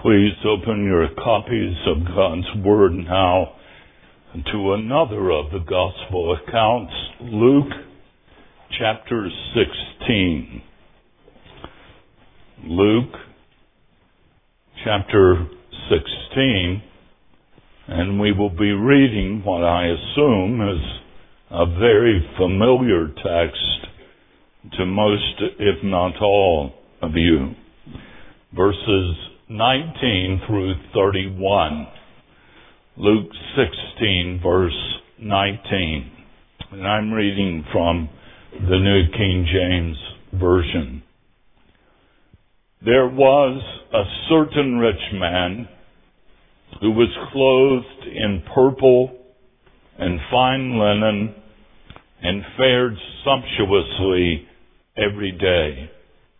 Please open your copies of God's Word now to another of the Gospel accounts, Luke chapter 16. Luke chapter 16, and we will be reading what I assume is a very familiar text to most, if not all, of you. Verses 19 through 31. Luke 16, verse 19. And I'm reading from the New King James Version. There was a certain rich man who was clothed in purple and fine linen and fared sumptuously every day.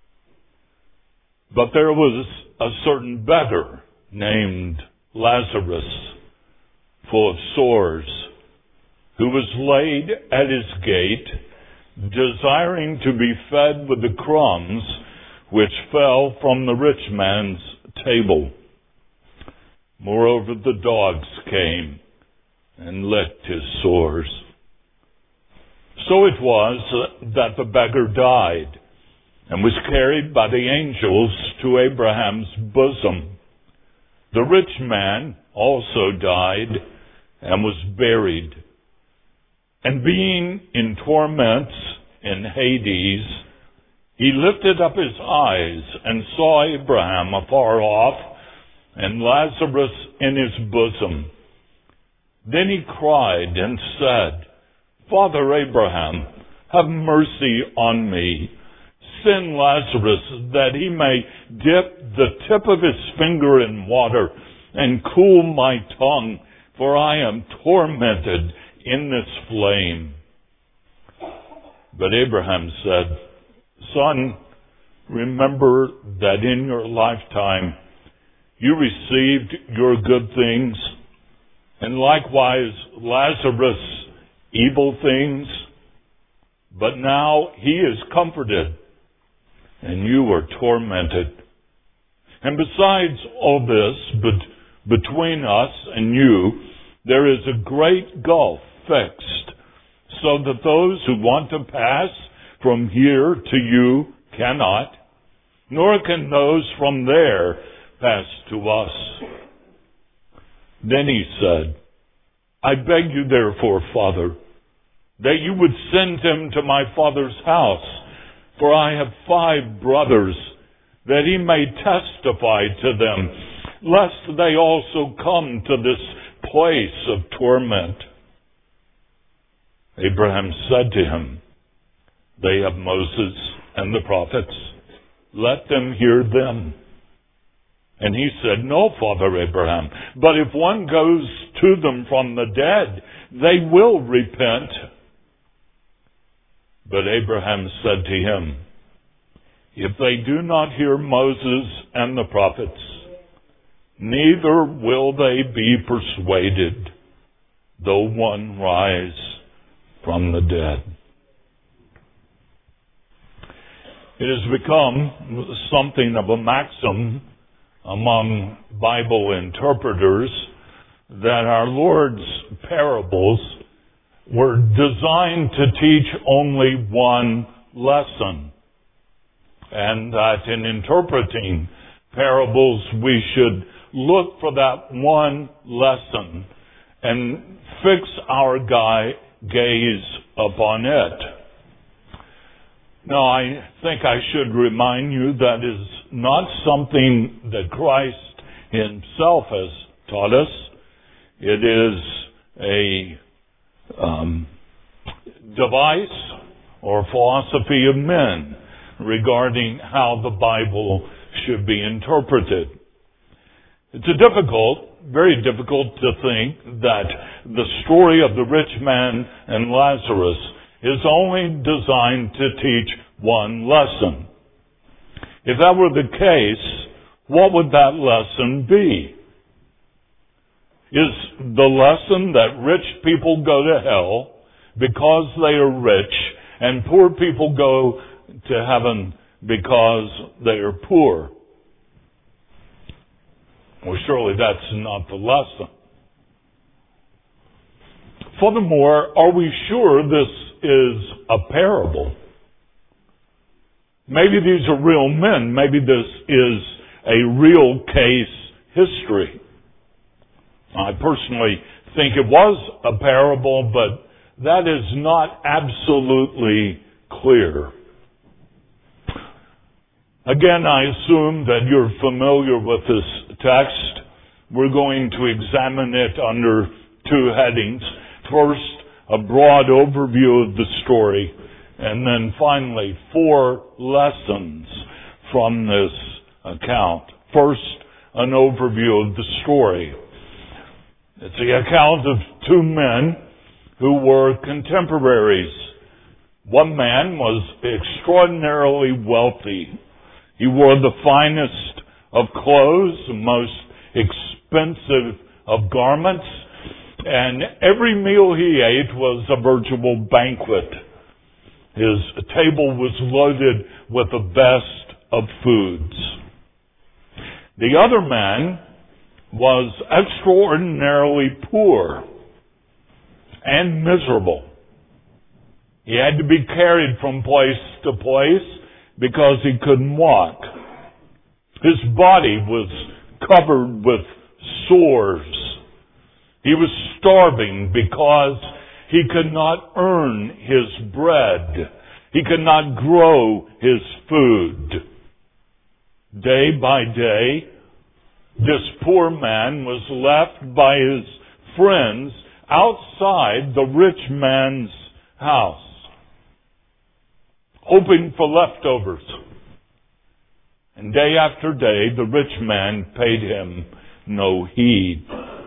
But there was a certain beggar named Lazarus, full of sores, who was laid at his gate, desiring to be fed with the crumbs which fell from the rich man's table. Moreover, the dogs came and licked his sores. So it was that the beggar died and was carried by the angels to Abraham's bosom. The rich man also died and was buried. And being in torments in Hades, he lifted up his eyes and saw Abraham afar off and Lazarus in his bosom. Then he cried and said, Father Abraham, have mercy on me. Send Lazarus that he may dip the tip of his finger in water and cool my tongue, for I am tormented in this flame. But Abraham said, Son, remember that in your lifetime you received your good things, and likewise Lazarus evil things, but now he is comforted, and you are tormented. And besides all this, between us and you, there is a great gulf fixed, so that those who want to pass from here to you cannot, nor can those from there pass to us. Then he said, I beg you therefore, Father, that you would send him to my father's house, for I have 5 brothers, that he may testify to them, lest they also come to this place of torment. Abraham said to him, They have Moses and the prophets. Let them hear them. And he said, No, Father Abraham, but if one goes to them from the dead, they will repent. But Abraham said to him, If they do not hear Moses and the prophets, neither will they be persuaded, though one rise from the dead. It has become something of a maxim among Bible interpreters that our Lord's parables were designed to teach only one lesson, and that in interpreting parables we should look for that one lesson and fix our gaze upon it. Now, I think I should remind you that is not something that Christ himself has taught us. It is a device or philosophy of men regarding how the Bible should be interpreted. It's very difficult to think that the story of the rich man and Lazarus is only designed to teach one lesson. If that were the case, what would that lesson be? Is the lesson that rich people go to hell because they are rich and poor people go to heaven because they are poor? Well, surely that's not the lesson. Furthermore, are we sure this is a parable? Maybe these are real men. Maybe this is a real case history. I personally think it was a parable, but that is not absolutely clear. Again, I assume that you're familiar with this text. We're going to examine it under two headings. First, a broad overview of the story, and then finally, 4 lessons from this account. First, an overview of the story. It's the account of 2 men who were contemporaries. One man was extraordinarily wealthy. He wore the finest of clothes, the most expensive of garments, and every meal he ate was a virtual banquet. His table was loaded with the best of foods. The other man was extraordinarily poor and miserable. He had to be carried from place to place because he couldn't walk. His body was covered with sores. He was starving because he could not earn his bread. He could not grow his food. Day by day, this poor man was left by his friends outside the rich man's house, hoping for leftovers. And day after day, the rich man paid him no heed.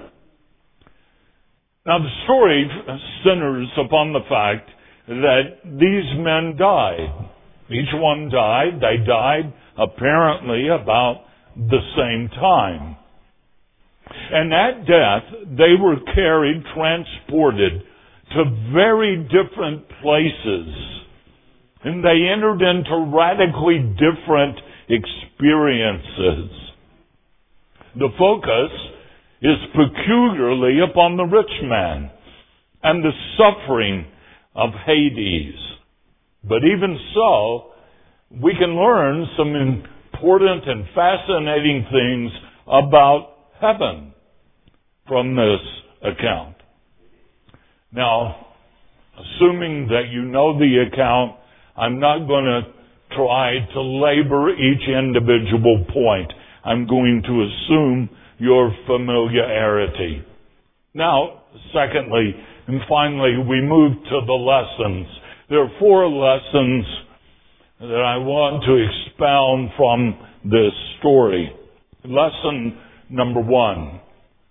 Now, the story centers upon the fact that these men died. Each one died. They died apparently about the same time. And at death, they were carried, transported to very different places. And they entered into radically different experiences. The focus is peculiarly upon the rich man and the suffering of Hades. But even so, we can learn some important and fascinating things about heaven from this account. Now, assuming that you know the account, I'm not going to try to labor each individual point. I'm going to assume your familiarity. Now, secondly, and finally, we move to the lessons. There are 4 lessons that I want to expound from this story. Lesson number 1.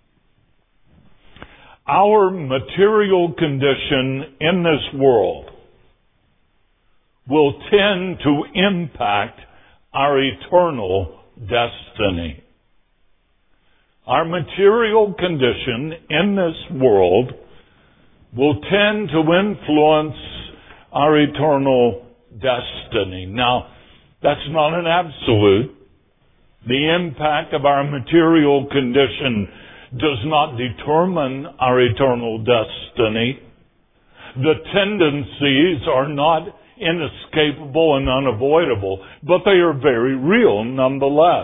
Our material condition in this world will tend to impact our eternal destiny. Our material condition in this world will tend to influence our eternal destiny. Now, that's not an absolute. The impact of our material condition does not determine our eternal destiny. The tendencies are not inescapable and unavoidable, but they are very real nonetheless.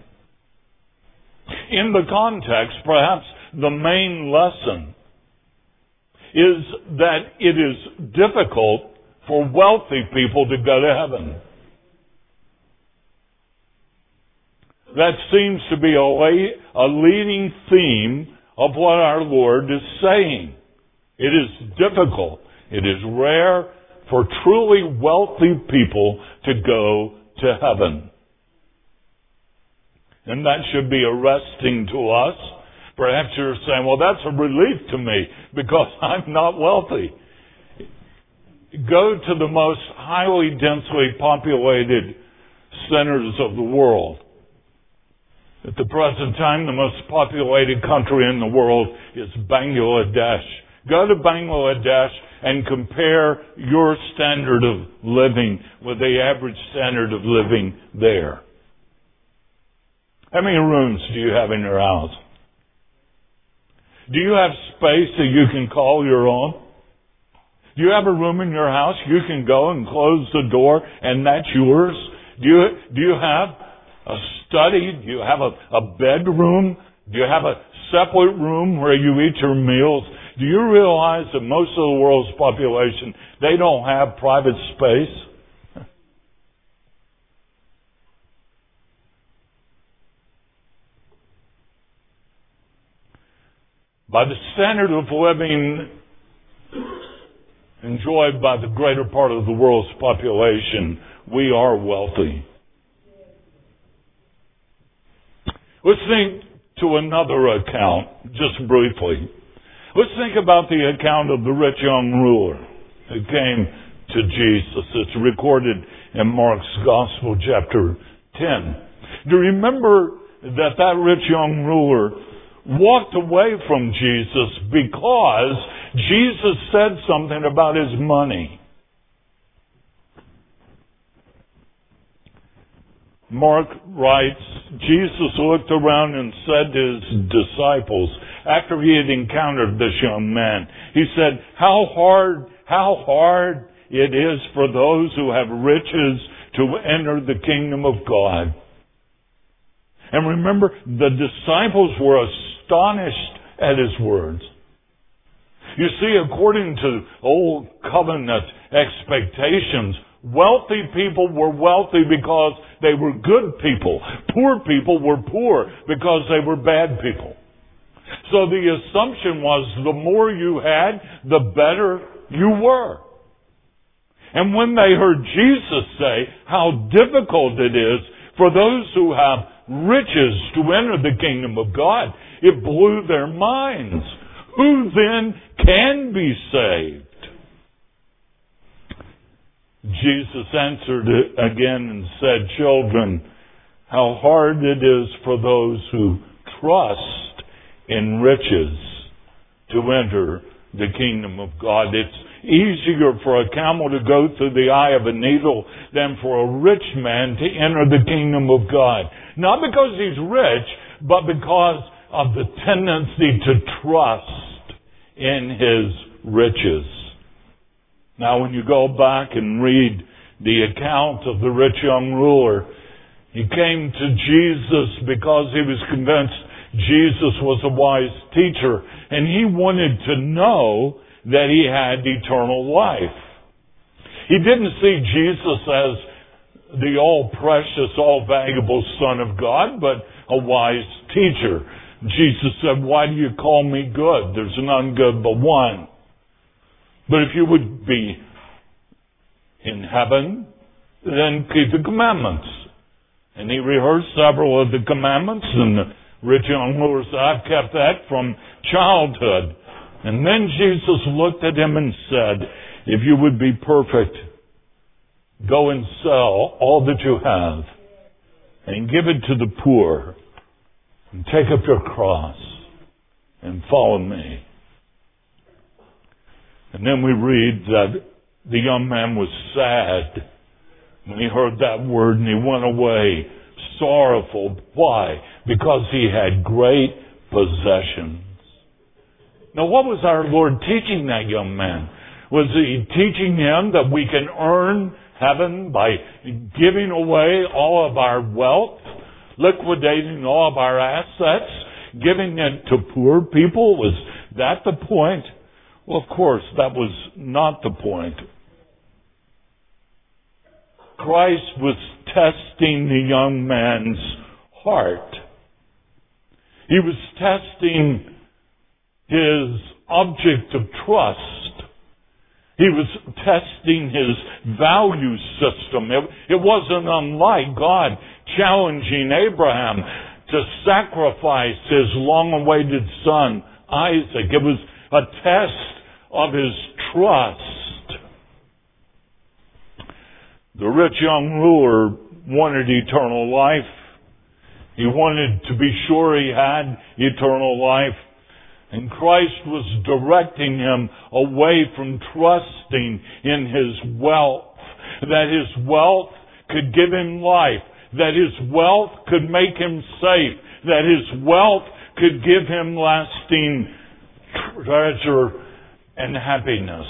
In the context, perhaps the main lesson is that it is difficult for wealthy people to go to heaven. That seems to be a leading theme of what our Lord is saying. It is difficult, it is rare for truly wealthy people to go to heaven. And that should be arresting to us. Perhaps you're saying, well, that's a relief to me because I'm not wealthy. Go to the most highly densely populated centers of the world. At the present time, the most populated country in the world is Bangladesh. Go to Bangladesh and compare your standard of living with the average standard of living there. How many rooms do you have in your house? Do you have space that you can call your own? Do you have a room in your house you can go and close the door and that's yours? Do you have a study? Do you have a bedroom? Do you have a separate room where you eat your meals? Do you realize that most of the world's population, they don't have private space? By the standard of living enjoyed by the greater part of the world's population, we are wealthy. Let's think to another account, just briefly. Let's think about the account of the rich young ruler who came to Jesus. It's recorded in Mark's Gospel, chapter 10. Do you remember that rich young ruler walked away from Jesus because Jesus said something about his money? Mark writes, Jesus looked around and said to his disciples, after he had encountered this young man, he said, how hard it is for those who have riches to enter the kingdom of God. And remember, the disciples were astonished at his words. You see, according to old covenant expectations, wealthy people were wealthy because they were good people. Poor people were poor because they were bad people. So the assumption was the more you had, the better you were. And when they heard Jesus say how difficult it is for those who have riches to enter the kingdom of God, it blew their minds. Who then can be saved? Jesus answered again and said, children, how hard it is for those who trust in riches to enter the kingdom of God. It's easier for a camel to go through the eye of a needle than for a rich man to enter the kingdom of God. Not because he's rich, but because of the tendency to trust in his riches. Now, when you go back and read the account of the rich young ruler, he came to Jesus because he was convinced Jesus was a wise teacher, and he wanted to know that he had eternal life. He didn't see Jesus as the all-precious, all-valuable Son of God, but a wise teacher. Jesus said, why do you call me good? There's none good but one. But if you would be in heaven, then keep the commandments. And he rehearsed several of the commandments, and the rich young ruler said, I've kept that from childhood. And then Jesus looked at him and said, if you would be perfect, go and sell all that you have and give it to the poor and take up your cross and follow me. And then we read that the young man was sad when he heard that word, and he went away sorrowful. Why? Because he had great possessions. Now, what was our Lord teaching that young man? Was he teaching him that we can earn heaven by giving away all of our wealth, liquidating all of our assets, giving it to poor people? Was that the point? Well, of course, that was not the point. Christ was testing the young man's heart. He was testing his object of trust. He was testing his value system. It wasn't unlike God challenging Abraham to sacrifice his long-awaited son, Isaac. It was a test of his trust. The rich young ruler wanted eternal life. He wanted to be sure he had eternal life. And Christ was directing him away from trusting in his wealth, that his wealth could give him life, that his wealth could make him safe, that his wealth could give him lasting treasure and happiness.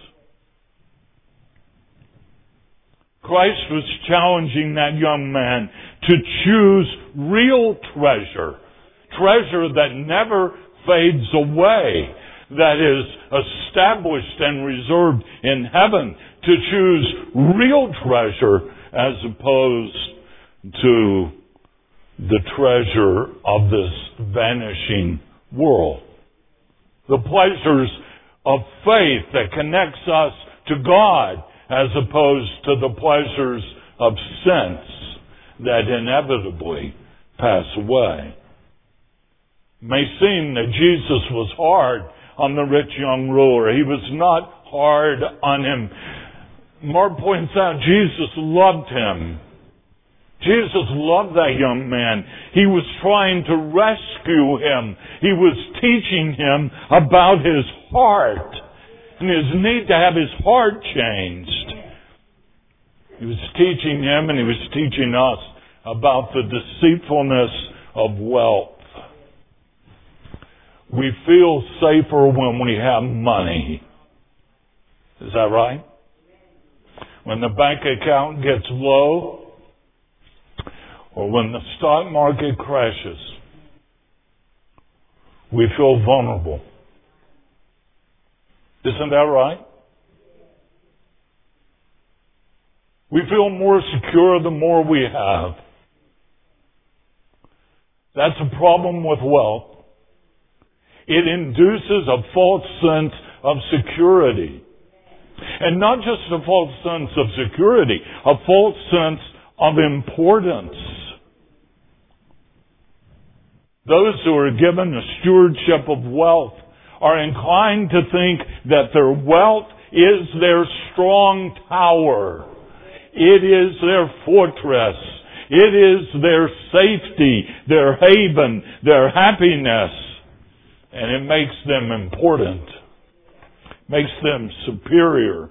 Christ was challenging that young man to choose real treasure, treasure that never fades away, that is established and reserved in heaven, to choose real treasure as opposed to the treasure of this vanishing world. The pleasures of faith that connects us to God as opposed to the pleasures of sense that inevitably pass away. It may seem that Jesus was hard on the rich young ruler. He was not hard on him. Mark points out Jesus loved him. Jesus loved that young man. He was trying to rescue him. He was teaching him about his heart and his need to have his heart changed. He was teaching him and he was teaching us about the deceitfulness of wealth. We feel safer when we have money. Is that right? When the bank account gets low, or when the stock market crashes, we feel vulnerable. Isn't that right? We feel more secure the more we have. That's a problem with wealth. It induces a false sense of security. And not just a false sense of security, a false sense of importance. Those who are given the stewardship of wealth are inclined to think that their wealth is their strong tower. It is their fortress. It is their safety, their haven, their happiness. And it makes them important. Makes them superior.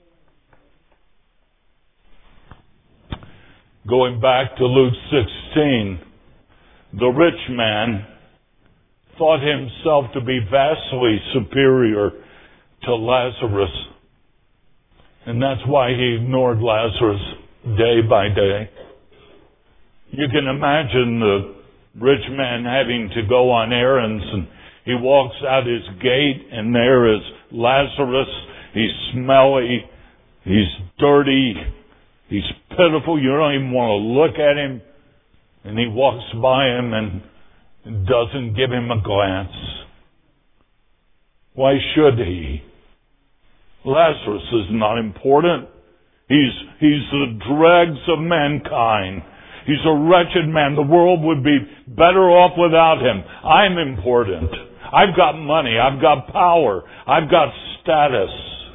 Going back to Luke 16, the rich man thought himself to be vastly superior to Lazarus. And that's why he ignored Lazarus day by day. You can imagine the rich man having to go on errands, and he walks out his gate and there is Lazarus. He's smelly. He's dirty. He's pitiful. You don't even want to look at him. And he walks by him and doesn't give him a glance. Why should he? Lazarus is not important. He's the dregs of mankind. He's a wretched man. The world would be better off without him. I'm important. I've got money. I've got power. I've got status.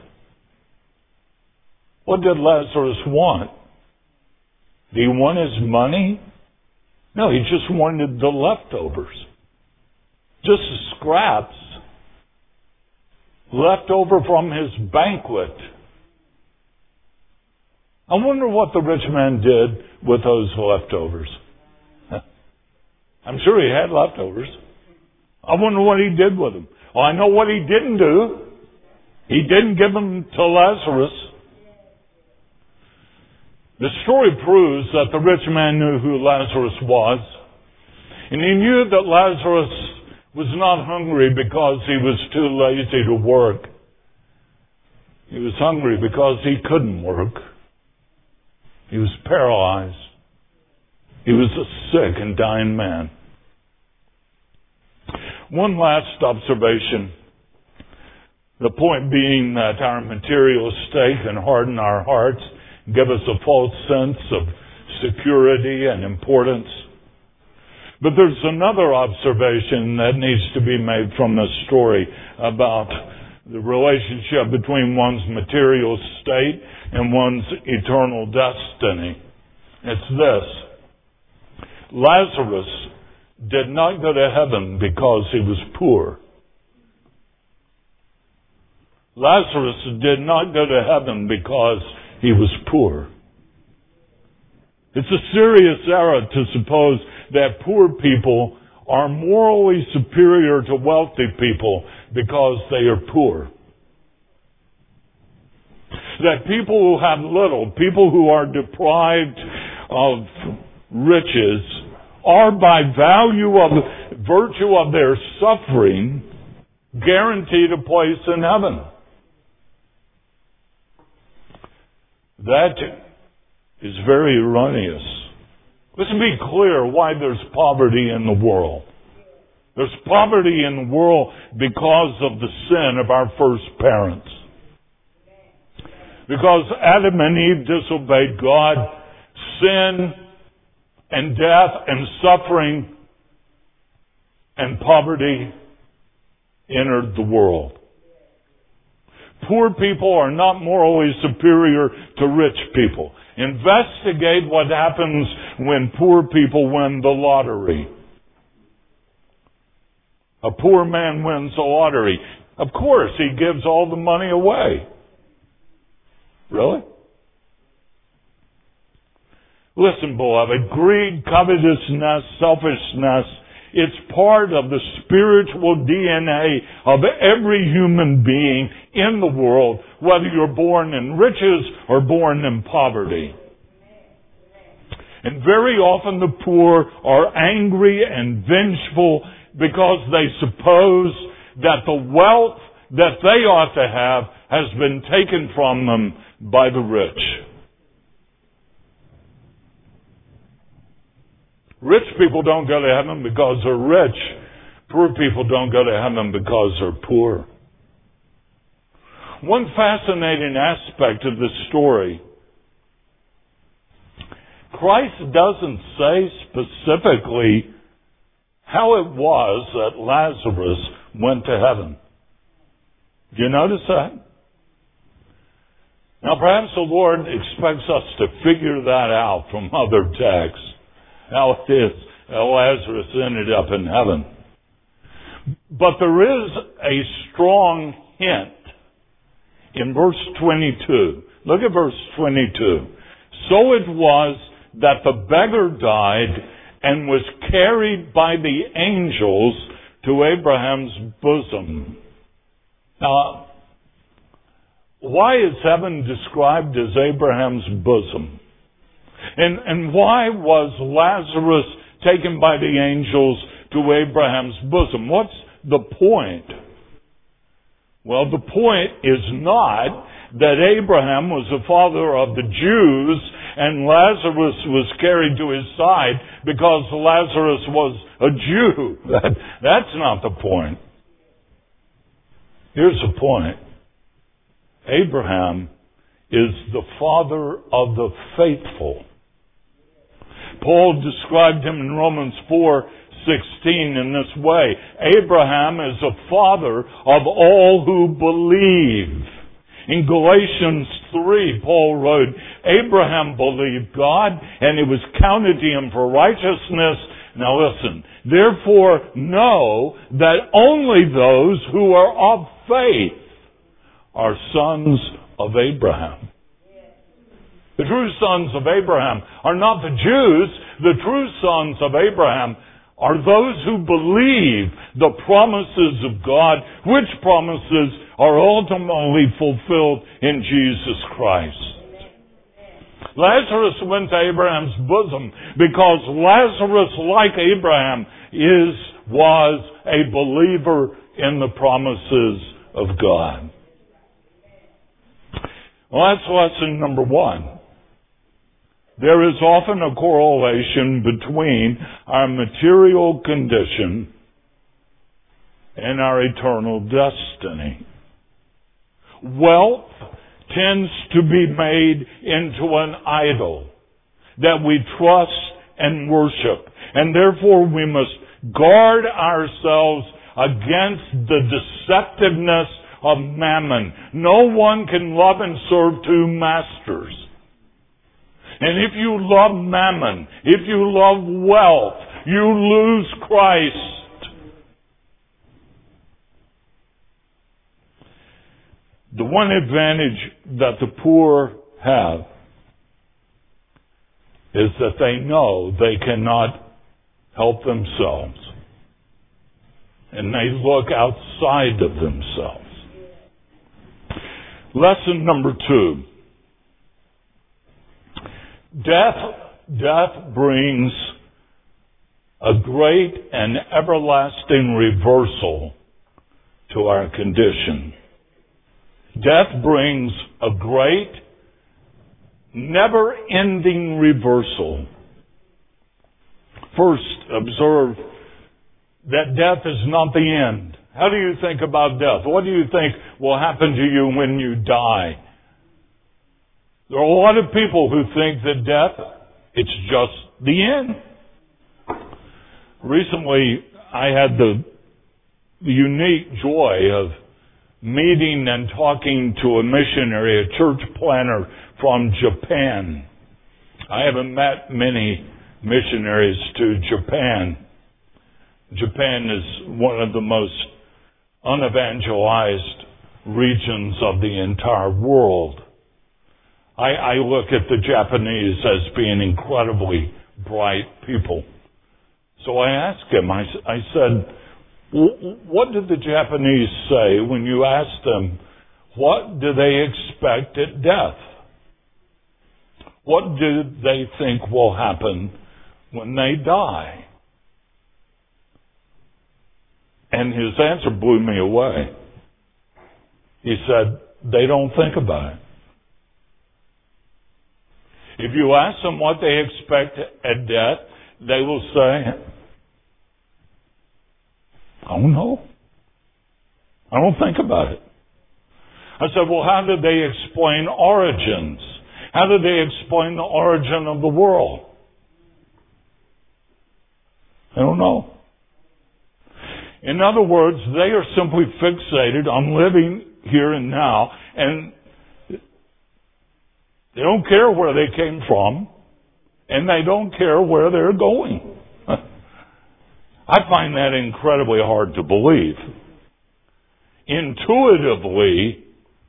What did Lazarus want? Did he want his money? No, he just wanted the leftovers. Just the scraps left over from his banquet. I wonder what the rich man did with those leftovers. I'm sure he had leftovers. I wonder what he did with them. Well, I know what he didn't do. He didn't give them to Lazarus. The story proves that the rich man knew who Lazarus was. And he knew that Lazarus was not hungry because he was too lazy to work. He was hungry because he couldn't work. He was paralyzed. He was a sick and dying man. One last observation. The point being that our material state can harden our hearts, give us a false sense of security and importance. But there's another observation that needs to be made from this story about the relationship between one's material state and one's eternal destiny. It's this. Lazarus did not go to heaven because he was poor. Lazarus did not go to heaven because he was poor. It's a serious error to suppose that poor people are morally superior to wealthy people because they are poor. That people who have little, people who are deprived of riches, are by virtue of their suffering, guaranteed a place in heaven. That is very erroneous. Let's be clear why there's poverty in the world. There's poverty in the world because of the sin of our first parents. Because Adam and Eve disobeyed God, sin and death and suffering and poverty entered the world. Poor people are not morally superior to rich people. Investigate what happens when poor people win the lottery. A poor man wins the lottery. Of course, he gives all the money away. Really? Listen, beloved, greed, covetousness, selfishness, it's part of the spiritual DNA of every human being in the world, whether you're born in riches or born in poverty. And very often the poor are angry and vengeful because they suppose that the wealth that they ought to have has been taken from them by the rich. Rich people don't go to heaven because they're rich. Poor people don't go to heaven because they're poor. One fascinating aspect of this story, Christ doesn't say specifically how it was that Lazarus went to heaven. Do you notice that? Now perhaps the Lord expects us to figure that out from other texts. How it is that Lazarus ended up in heaven. But there is a strong hint in verse 22. Look at verse 22. So it was that the beggar died and was carried by the angels to Abraham's bosom. Now, why is heaven described as Abraham's bosom? And why was Lazarus taken by the angels to Abraham's bosom? What's the point? Well, the point is not that Abraham was the father of the Jews and Lazarus was carried to his side because Lazarus was a Jew. That's not the point. Here's the point. Abraham is the father of the faithful. Paul described him in Romans 4:16 in this way. Abraham is a father of all who believe. In Galatians 3, Paul wrote, Abraham believed God, and it was counted to him for righteousness. Now listen, therefore know that only those who are of faith are sons of Abraham. The true sons of Abraham are not the Jews. The true sons of Abraham are those who believe the promises of God, which promises are ultimately fulfilled in Jesus Christ. Lazarus went to Abraham's bosom because Lazarus, like Abraham, was a believer in the promises of God. Well, that's lesson number one. There is often a correlation between our material condition and our eternal destiny. Wealth tends to be made into an idol that we trust and worship. And therefore we must guard ourselves against the deceptiveness of mammon. No one can love and serve two masters. And if you love mammon, if you love wealth, you lose Christ. The one advantage that the poor have is that they know they cannot help themselves. And they look outside of themselves. Lesson number 2. Death brings a great and everlasting reversal to our condition. Death brings a great, never-ending reversal. First, observe that death is not the end. How do you think about death? What do you think will happen to you when you die? There are a lot of people who think that death, it's just the end. Recently, I had the unique joy of meeting and talking to a missionary, a church planner from Japan. I haven't met many missionaries to Japan. Japan is one of the most unevangelized regions of the entire world. I look at the Japanese as being incredibly bright people. So I asked him, I said, what did the Japanese say when you asked them, what do they expect at death? What do they think will happen when they die? And his answer blew me away. He said, they don't think about it. If you ask them what they expect at death, they will say, I don't know. I don't think about it. I said, well, how did they explain origins? How did they explain the origin of the world? I don't know. In other words, they are simply fixated on living here and now, and they don't care where they came from, and they don't care where they're going. I find that incredibly hard to believe. Intuitively,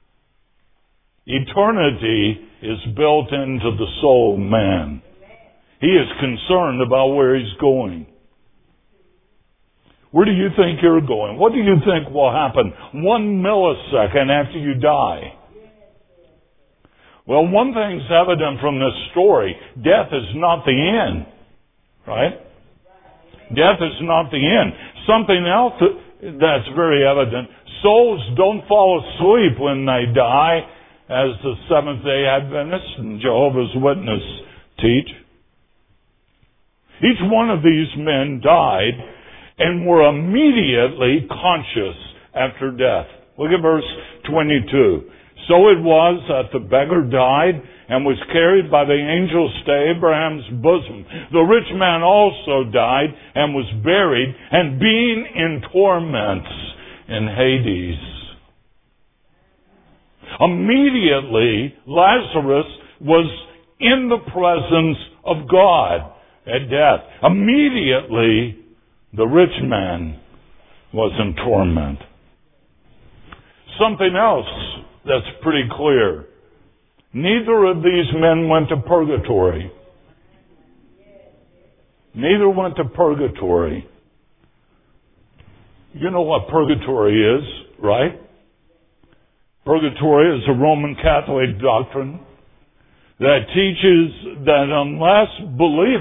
eternity is built into the soul of man. He is concerned about where he's going. Where do you think you're going? What do you think will happen 1 millisecond after you die? Well, one thing's evident from this story. Death is not the end. Right? Death is not the end. Something else that's very evident. Souls don't fall asleep when they die, as the Seventh-day Adventists and Jehovah's Witnesses teach. Each one of these men died and were immediately conscious after death. Look at verse 22. So it was that the beggar died and was carried by the angels to Abraham's bosom. The rich man also died and was buried, and being in torments in Hades. Immediately, Lazarus was in the presence of God at death. Immediately, the rich man was in torment. Something else that's pretty clear. Neither of these men went to purgatory. Neither went to purgatory. You know what purgatory is, right? Purgatory is a Roman Catholic doctrine that teaches that unless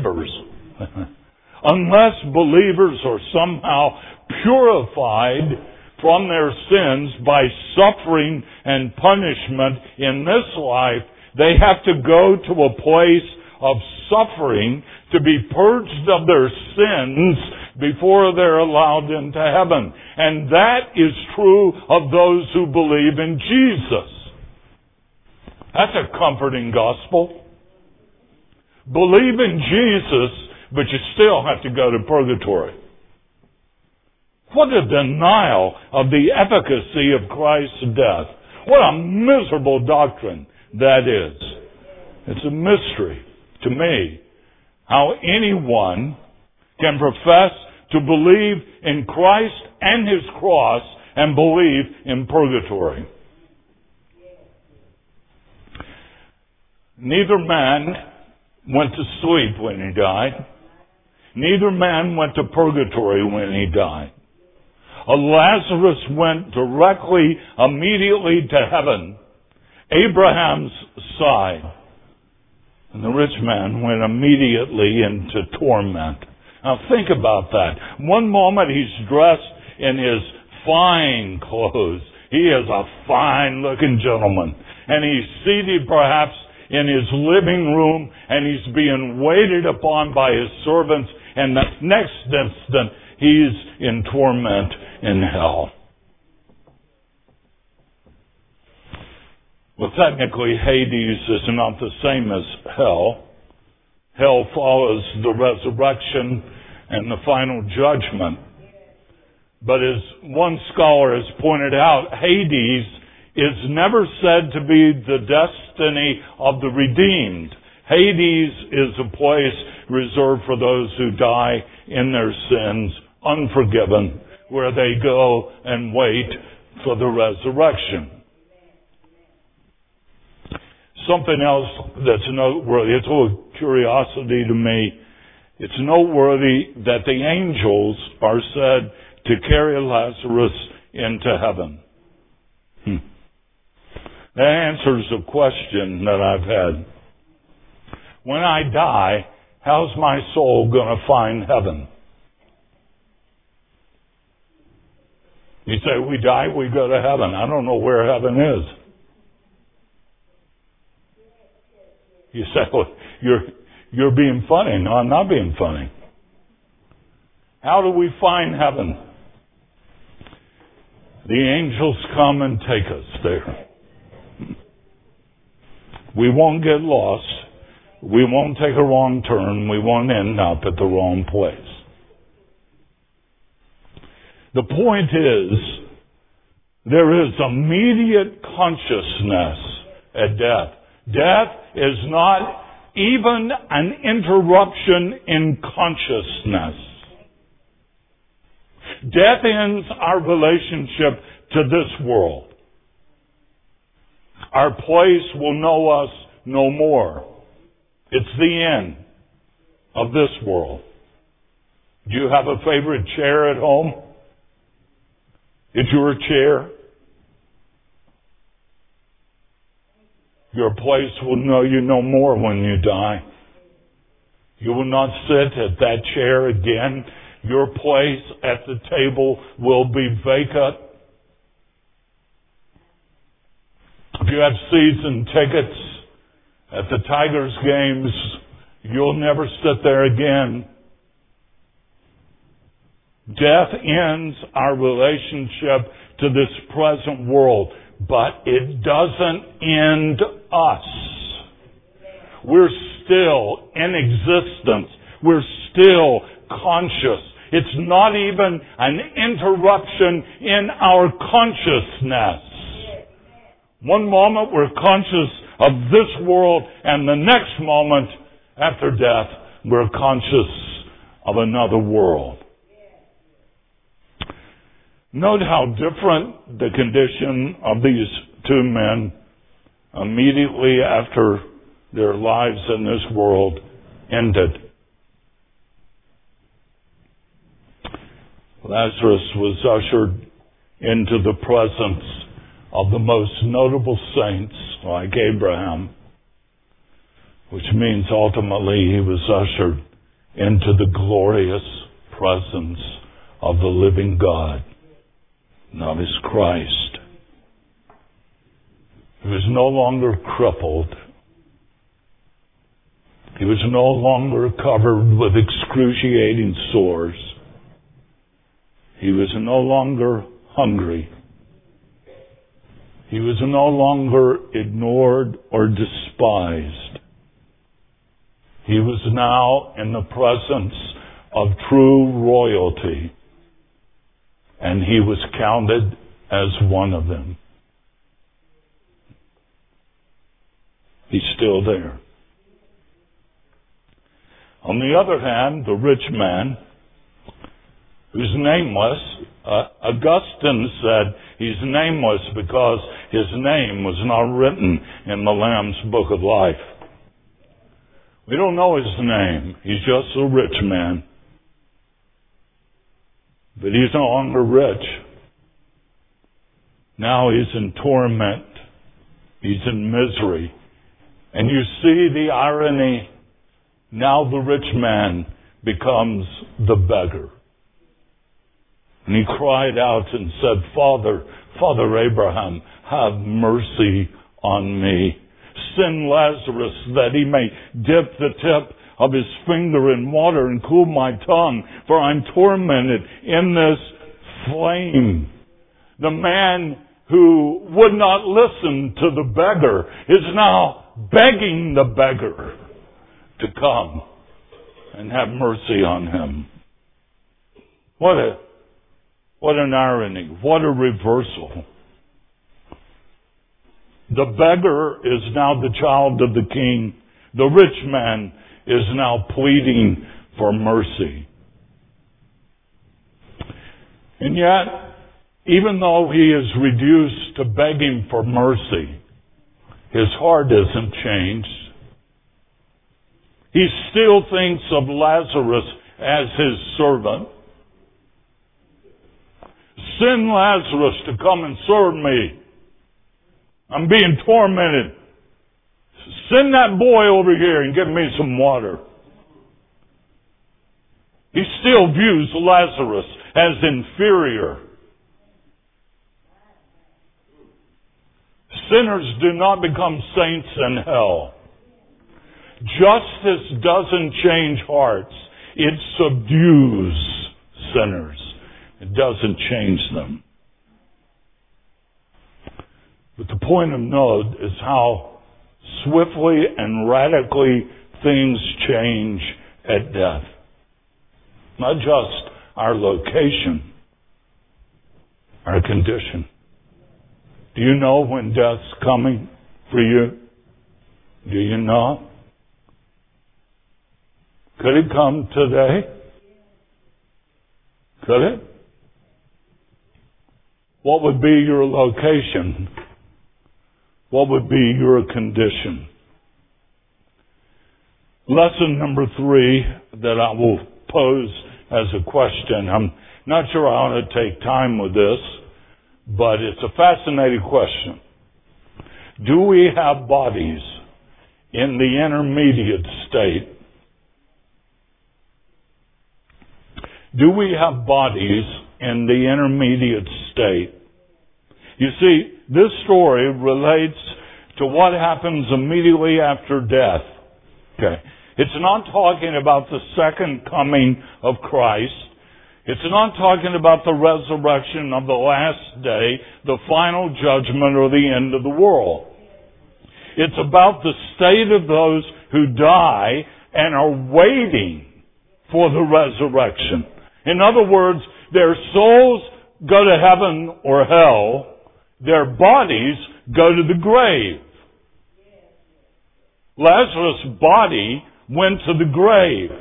believers are somehow purified from their sins by suffering and punishment in this life, they have to go to a place of suffering to be purged of their sins before they're allowed into heaven. And that is true of those who believe in Jesus. That's a comforting gospel. Believe in Jesus, but you still have to go to purgatory. What a denial of the efficacy of Christ's death. What a miserable doctrine that is. It's a mystery to me how anyone can profess to believe in Christ and His cross and believe in purgatory. Neither man went to sleep when he died. Neither man went to purgatory when he died. Lazarus went directly, immediately to heaven, Abraham's side. And the rich man went immediately into torment. Now think about that. One moment he's dressed in his fine clothes. He is a fine-looking gentleman. And he's seated perhaps in his living room, and he's being waited upon by his servants, and the next instant he's in torment in hell. Well, technically, Hades is not the same as hell. Hell follows the resurrection and the final judgment. But as one scholar has pointed out, Hades is never said to be the destiny of the redeemed. Hades is a place reserved for those who die in their sins, unforgiven, where they go and wait for the resurrection. Something else that's noteworthy, it's a little curiosity to me. It's noteworthy that the angels are said to carry Lazarus into heaven. That answers a question that I've had. When I die, how's my soul going to find heaven? You say, we die, we go to heaven. I don't know where heaven is. You say, well, you're being funny. No, I'm not being funny. How do we find heaven? The angels come and take us there. We won't get lost. We won't take a wrong turn. We won't end up at the wrong place. The point is, there is immediate consciousness at death. Death is not even an interruption in consciousness. Death ends our relationship to this world. Our place will know us no more. It's the end of this world. Do you have a favorite chair at home? It's your chair. Your place will know you no more when you die. You will not sit at that chair again. Your place at the table will be vacant. If you have season tickets at the Tigers games, you'll never sit there again. Death ends our relationship to this present world, but it doesn't end us. We're still in existence. We're still conscious. It's not even an interruption in our consciousness. One moment we're conscious of this world, and the next moment after death we're conscious of another world. Note how different the condition of these two men immediately after their lives in this world ended. Lazarus was ushered into the presence of the most notable saints, like Abraham, which means ultimately he was ushered into the glorious presence of the living God, and of his Christ. He was no longer crippled. He was no longer covered with excruciating sores. He was no longer hungry. He was no longer ignored or despised. He was now in the presence of true royalty, and he was counted as one of them. He's still there. On the other hand, the rich man, who's nameless, Augustine said he's nameless because his name was not written in the Lamb's Book of Life. We don't know his name. He's just a rich man. But he's no longer rich. Now he's in torment. He's in misery. And you see the irony. Now the rich man becomes the beggar. And he cried out and said, Father Abraham, have mercy on me. Send Lazarus that he may dip the tip of his finger in water and cool my tongue, for I'm tormented in this flame. The man who would not listen to the beggar is now begging the beggar to come and have mercy on him. What an irony. What a reversal. The beggar is now the child of the king. The rich man is now pleading for mercy. And yet, even though he is reduced to begging for mercy, his heart isn't changed. He still thinks of Lazarus as his servant. Send Lazarus to come and serve me. I'm being tormented. Send that boy over here and give me some water. He still views Lazarus as inferior. Sinners do not become saints in hell. Justice doesn't change hearts. It subdues sinners. It doesn't change them. But the point of note is how swiftly and radically things change at death. Not just our location, our condition. Do you know when death's coming for you? Do you know? Could it come today? Could it? What would be your location? What would be your condition? Lesson number 3 that I will pose as a question. I'm not sure I ought to take time with this, but it's a fascinating question. Do we have bodies in the intermediate state? Do we have bodies in the intermediate state? You see, this story relates to what happens immediately after death. Okay. It's not talking about the second coming of Christ. It's not talking about the resurrection of the last day, the final judgment, or the end of the world. It's about the state of those who die and are waiting for the resurrection. In other words, their souls go to heaven or hell. Their bodies go to the grave. Lazarus' body went to the grave.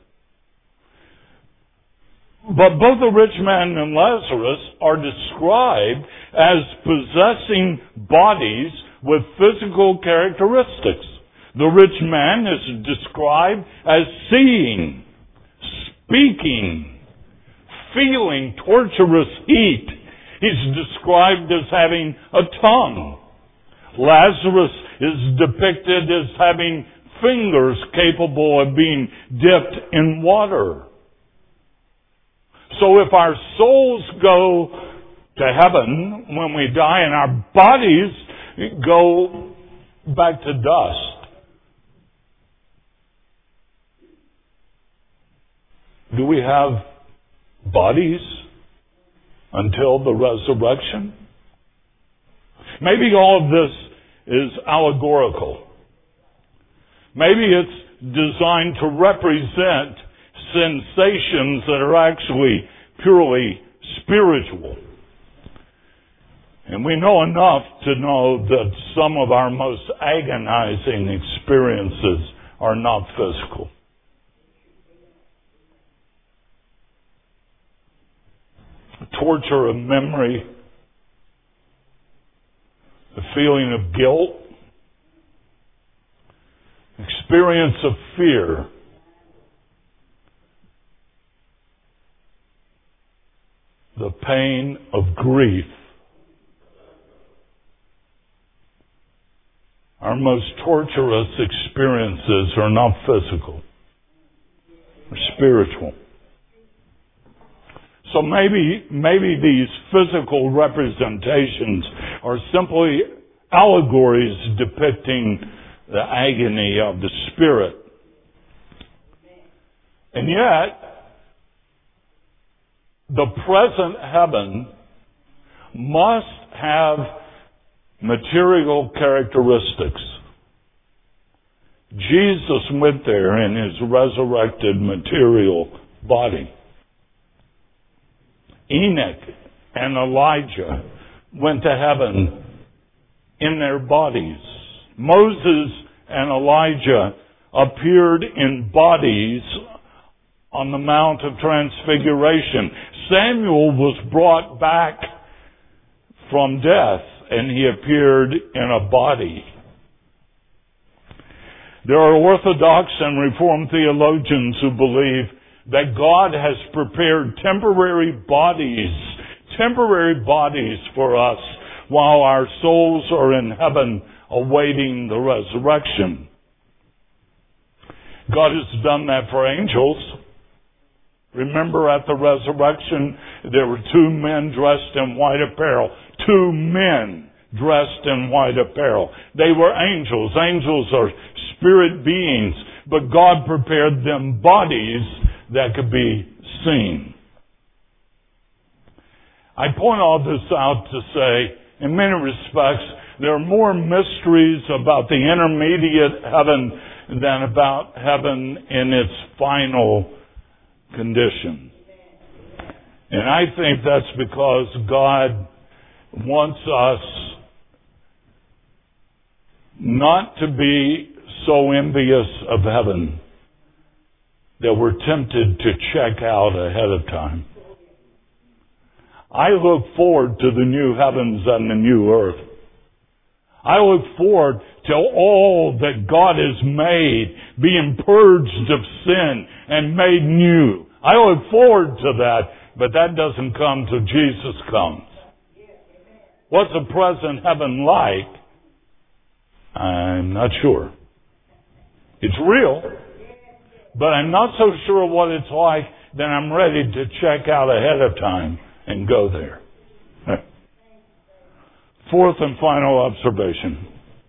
But both the rich man and Lazarus are described as possessing bodies with physical characteristics. The rich man is described as seeing, speaking, feeling torturous heat. He's described as having a tongue. Lazarus is depicted as having fingers capable of being dipped in water. So if our souls go to heaven when we die and our bodies go back to dust, do we have bodies until the resurrection? Maybe all of this is allegorical. Maybe it's designed to represent sensations that are actually purely spiritual. And we know enough to know that some of our most agonizing experiences are not physical. Torture of memory, the feeling of guilt, experience of fear. The pain of grief. Our most torturous experiences are not physical. They're spiritual. So maybe these physical representations are simply allegories depicting the agony of the spirit. And yet, the present heaven must have material characteristics. Jesus went there in his resurrected material body. Enoch and Elijah went to heaven in their bodies. Moses and Elijah appeared in bodies on the Mount of Transfiguration. Samuel was brought back from death, and he appeared in a body. There are Orthodox and Reformed theologians who believe that God has prepared temporary bodies for us while our souls are in heaven awaiting the resurrection. God has done that for angels. Remember, at the resurrection, there were 2 men dressed in white apparel. 2 men dressed in white apparel. They were angels. Angels are spirit beings, but God prepared them bodies that could be seen. I point all this out to say, in many respects, there are more mysteries about the intermediate heaven than about heaven in its final condition. And I think that's because God wants us not to be so envious of heaven that we're tempted to check out ahead of time. I look forward to the new heavens and the new earth. I look forward to all that God has made being purged of sin and made new. I look forward to that, but that doesn't come till Jesus comes. What's the present heaven like? I'm not sure. It's real, but I'm not so sure what it's like that I'm ready to check out ahead of time and go there. Fourth and final observation.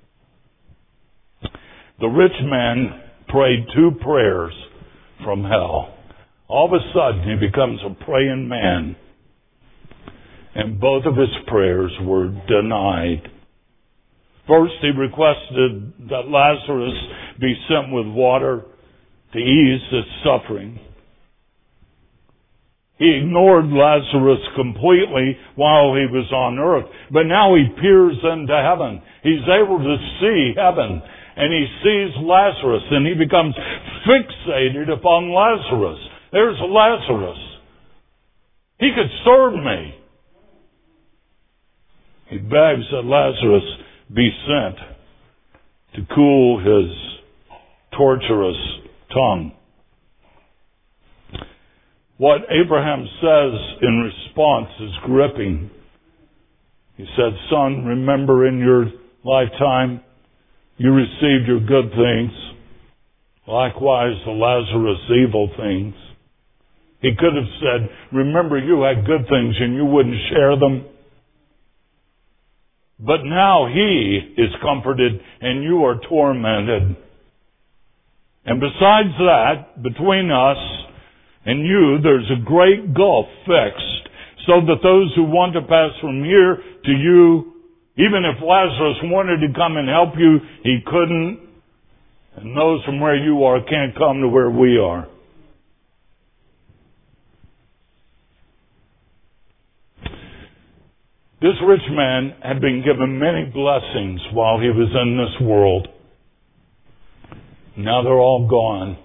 The rich man prayed 2 prayers from hell. All of a sudden, he becomes a praying man. And both of his prayers were denied. First, he requested that Lazarus be sent with water to ease his suffering. He ignored Lazarus completely while he was on earth. But now he peers into heaven. He's able to see heaven. And he sees Lazarus, and he becomes fixated upon Lazarus. There's Lazarus. He could serve me. He begs that Lazarus be sent to cool his torturous tongue. What Abraham says in response is gripping. He said, "Son, remember in your lifetime you received your good things. Likewise, the Lazarus evil things." He could have said, "Remember you had good things and you wouldn't share them. But now he is comforted and you are tormented. And besides that, between us and you, there's a great gulf fixed, so that those who want to pass from here to you, even if Lazarus wanted to come and help you, he couldn't. And those from where you are can't come to where we are." This rich man had been given many blessings while he was in this world. Now they're all gone.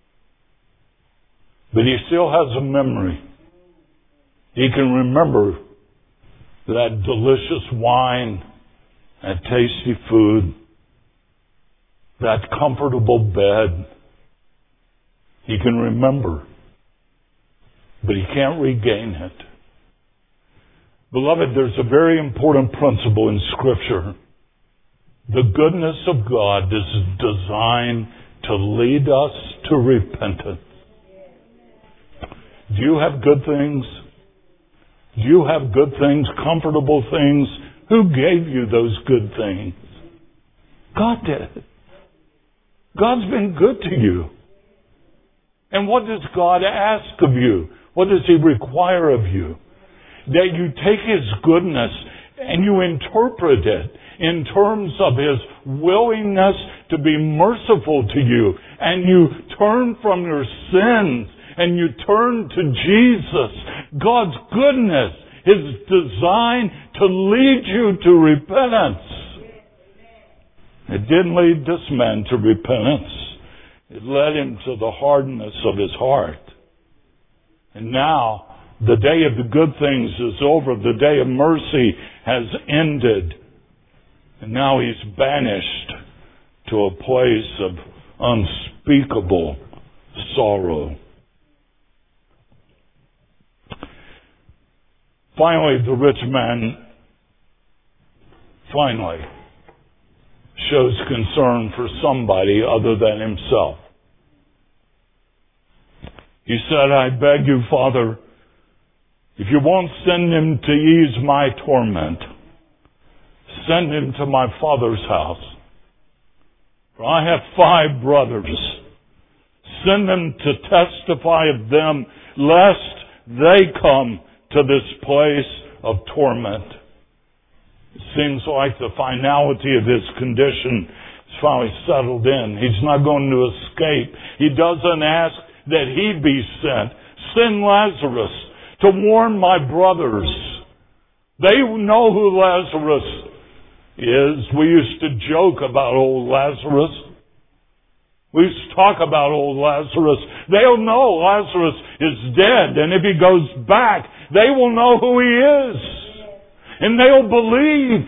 But he still has a memory. He can remember that delicious wine, that tasty food. that comfortable bed. He can remember, but he can't regain it. Beloved, there's a very important principle in Scripture. The goodness of God is designed to lead us to repentance. Do you have good things? Do you have good things, comfortable things? Who gave you those good things? God did. God's been good to you. And what does God ask of you? What does He require of you? That you take His goodness and you interpret it in terms of His willingness to be merciful to you. And you turn from your sins and you turn to Jesus. God's goodness is designed to lead you to repentance. It didn't lead this man to repentance. It led him to the hardness of his heart. And now, the day of the good things is over. The day of mercy has ended. And now he's banished to a place of unspeakable sorrow. Finally, the rich man shows concern for somebody other than himself. He said, I beg you, Father, if you won't send him to ease my torment, send him to my father's house. For I have 5 brothers. Send them to testify of them, lest they come to this place of torment. It seems like the finality of his condition is finally settled in. He's not going to escape. He doesn't ask that he be sent. Send Lazarus to warn my brothers. They know who Lazarus is. We used to joke about old Lazarus. We used to talk about old Lazarus. They'll know Lazarus is dead, and if he goes back, they will know who he is. And they'll believe.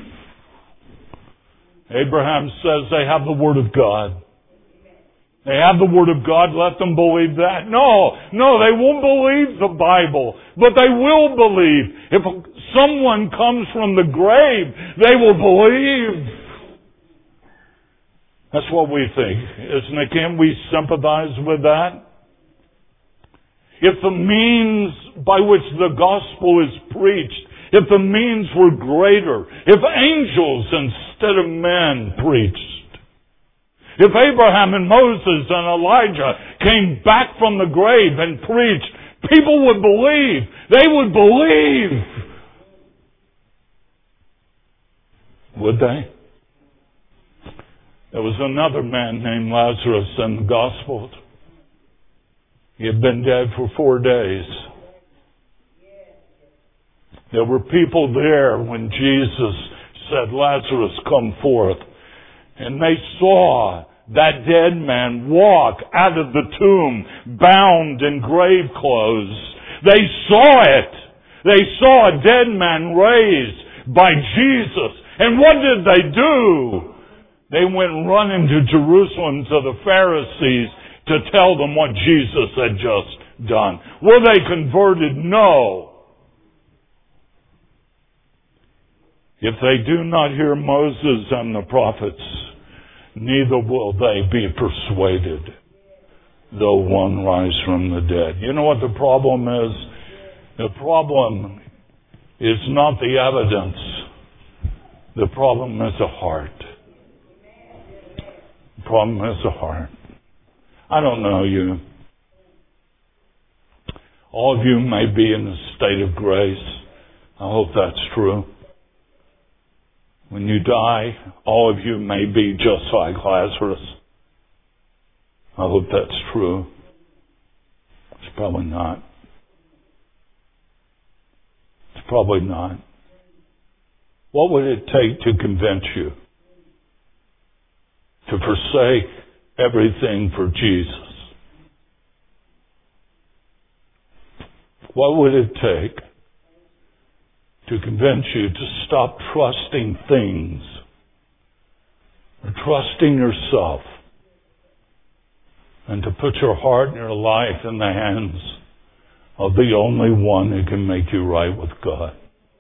Abraham says they have the Word of God. They have the Word of God, let them believe that. No, they won't believe the Bible, but they will believe. If someone comes from the grave, they will believe. That's what we think, isn't it? Can't we sympathize with that? If the means by which the gospel is preached, if the means were greater, if angels instead of men preached, if Abraham and Moses and Elijah came back from the grave and preached, people would believe. They would believe. Would they? There was another man named Lazarus in the Gospels. He had been dead for 4 days. There were people there when Jesus said, Lazarus, come forth. And they saw that dead man walk out of the tomb, bound in grave clothes. They saw it. They saw a dead man raised by Jesus. And what did they do? They went running to Jerusalem to the Pharisees to tell them what Jesus had just done. Were they converted? No. If they do not hear Moses and the prophets, neither will they be persuaded, though one rise from the dead. You know what the problem is? The problem is not the evidence. The problem is the heart. The problem is the heart. I don't know you. All of you may be in a state of grace. I hope that's true. When you die, all of you may be just like Lazarus. I hope that's true. It's probably not. It's probably not. What would it take to convince you to forsake everything for Jesus? What would it take to convince you to stop trusting things or trusting yourself and to put your heart and your life in the hands of the only one who can make you right with God.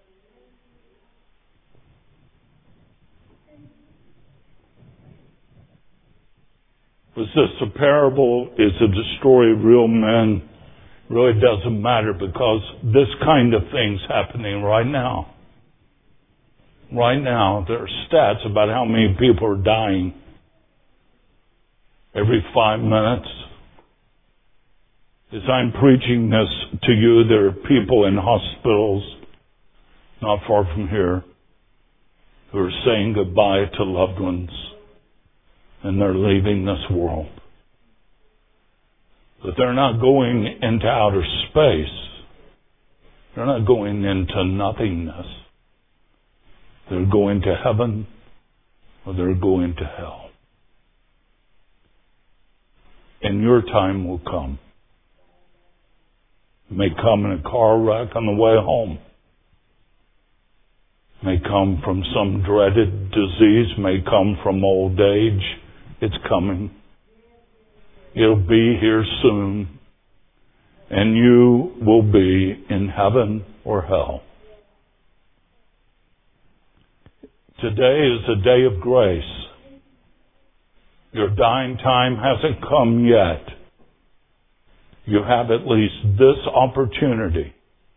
Was this a parable? Is it a story of real men? Really doesn't matter, because this kind of thing's happening right now. Right now, there are stats about how many people are dying every 5 minutes. As I'm preaching this to you, there are people in hospitals not far from here who are saying goodbye to loved ones, and they're leaving this world. But they're not going into outer space. They're not going into nothingness. They're going to heaven, or they're going to hell. And your time will come. It may come in a car wreck on the way home. It may come from some dreaded disease. It may come from old age. It's coming. It'll be here soon. And you will be in heaven or hell. Today is a day of grace. Your dying time hasn't come yet. You have at least this opportunity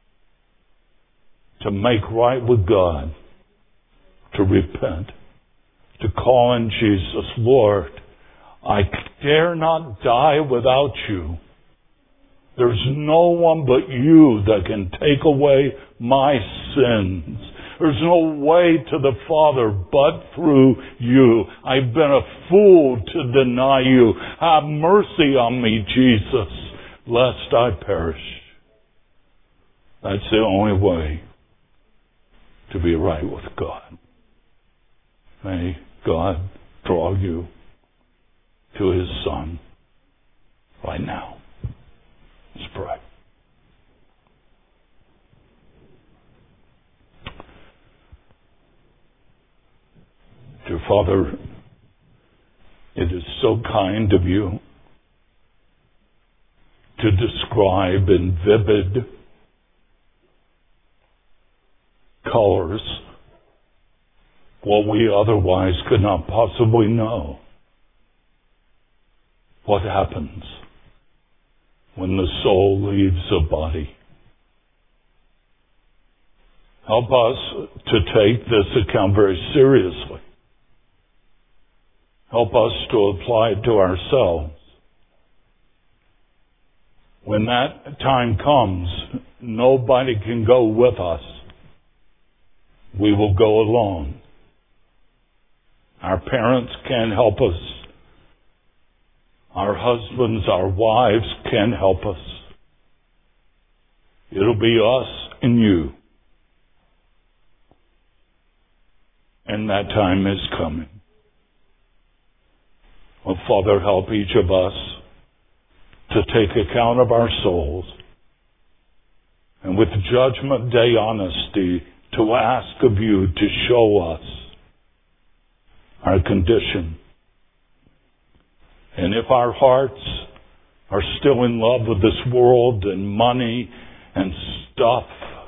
to make right with God, to repent, to call on Jesus. Lord, I dare not die without you. There's no one but you that can take away my sins. There's no way to the Father but through you. I've been a fool to deny you. Have mercy on me, Jesus, lest I perish. That's the only way to be right with God. May God draw you to His Son right now. Let's pray. Dear Father, it is so kind of you to describe in vivid colors what we otherwise could not possibly know. What happens when the soul leaves the body? Help us to take this account very seriously. Help us to apply it to ourselves. When that time comes, nobody can go with us. We will go alone. Our parents can't help us. Our husbands, our wives can't help us. It'll be us and you. And that time is coming. Oh, Father, help each of us to take account of our souls, and with Judgment Day honesty to ask of you to show us our condition. And if our hearts are still in love with this world and money and stuff,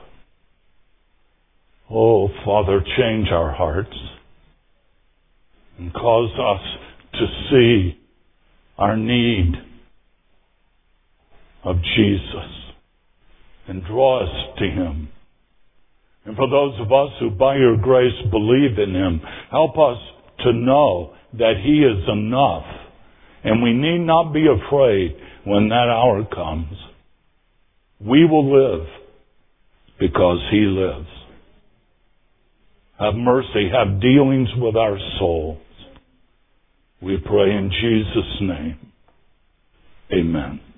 oh, Father, change our hearts and cause us to see our need of Jesus and draw us to Him. And for those of us who by your grace believe in Him, help us to know that He is enough, and we need not be afraid when that hour comes. We will live because He lives. Have mercy, have dealings with our souls. We pray in Jesus' name. Amen.